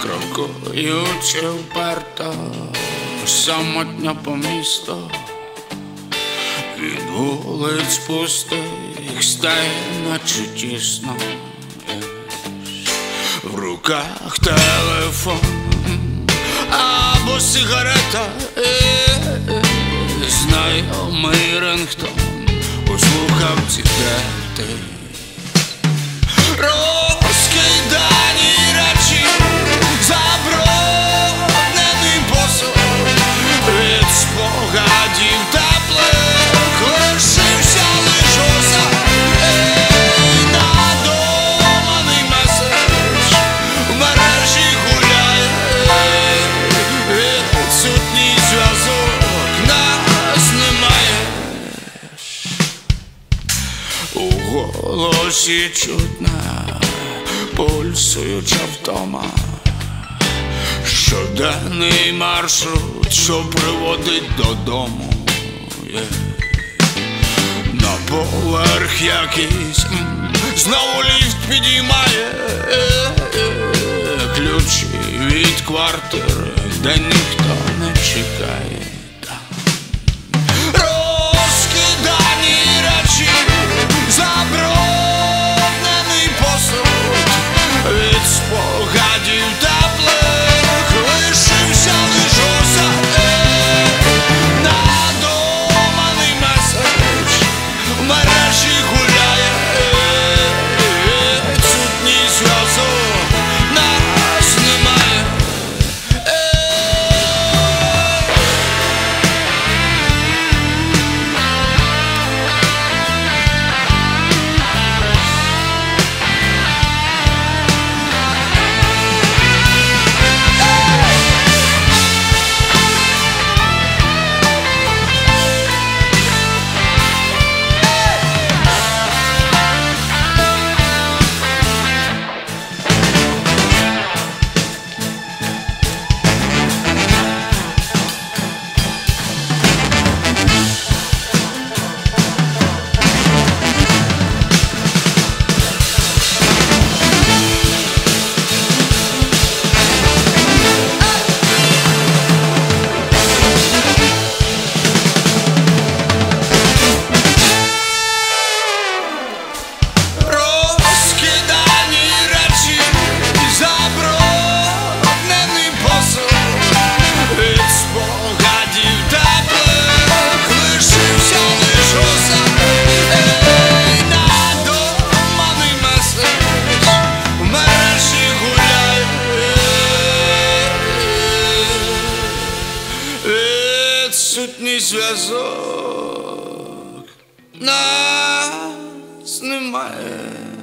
крокуючи вперто, самотня по місту, від вулиць пустих стає наче тісно. В руках телефон або сигарета, знайомий рингтон у слухавці, де ти. Розкидані речі, забруднений посуд, від спогадів теплих лишився лиш осад. Надуманий меседж в мережі гуляє, відсутній зв'язок, нас немає. У голосі чутна пульсуюча втома, щоденний маршрут, що приводить додому. На поверх якийсь знову ліфт підіймає ключі від квартири, де ніхто не чекає. Розкидані речі, забруднений посуд, від спогадів теплих лишився лиш осад. Надуманий меседж в мережі гуляє, відсутній зв'язок, нас немає. Відсутній зв'язок, нас немає.